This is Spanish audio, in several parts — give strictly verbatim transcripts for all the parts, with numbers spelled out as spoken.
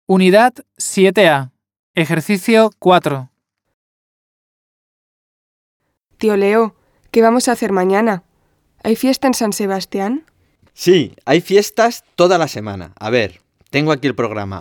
Unidad siete A. Ejercicio cuatro. Tío Leo, ¿qué vamos a hacer mañana? ¿Hay fiesta en San Sebastián? Sí, hay fiestas toda la semana. A ver, tengo aquí el programa.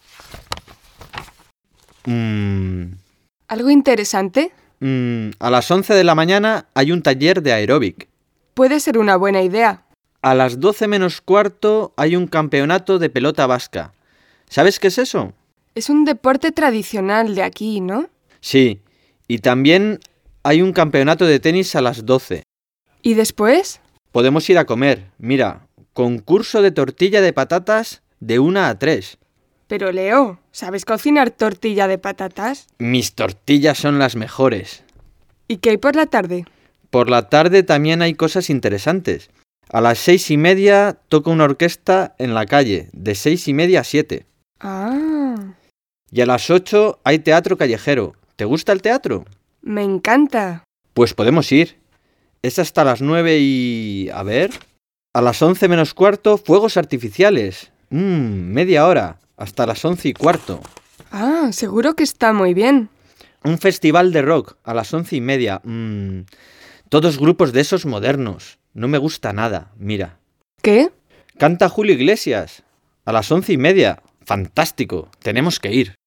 Mm, ¿Algo interesante? mm, a las once de la mañana hay un taller de aeróbic. Puede ser una buena idea. A las doce menos cuarto hay un campeonato de pelota vasca. ¿Sabes qué es eso? Es un deporte tradicional de aquí, ¿no? Sí, y también hay un campeonato de tenis a las doce. ¿Y después? Podemos ir a comer. Mira, concurso de tortilla de patatas de una a tres. Pero Leo, ¿sabes cocinar tortilla de patatas? Mis tortillas son las mejores. ¿Y qué hay por la tarde? Por la tarde también hay cosas interesantes. A las seis y media toca una orquesta en la calle, de seis y media a siete. Ah, Y a las ocho hay teatro callejero. ¿Te gusta el teatro? me encanta. Pues podemos ir. Es hasta las nueve y... a ver... A las once menos cuarto, fuegos artificiales. Mmm, media hora. Hasta las once y cuarto. Ah, seguro que está muy bien. Un festival de rock a las once y media. Mmm, todos grupos de esos modernos. No me gusta nada, mira. ¿Qué? Canta Julio Iglesias. A las once y media. Fantástico. Tenemos que ir.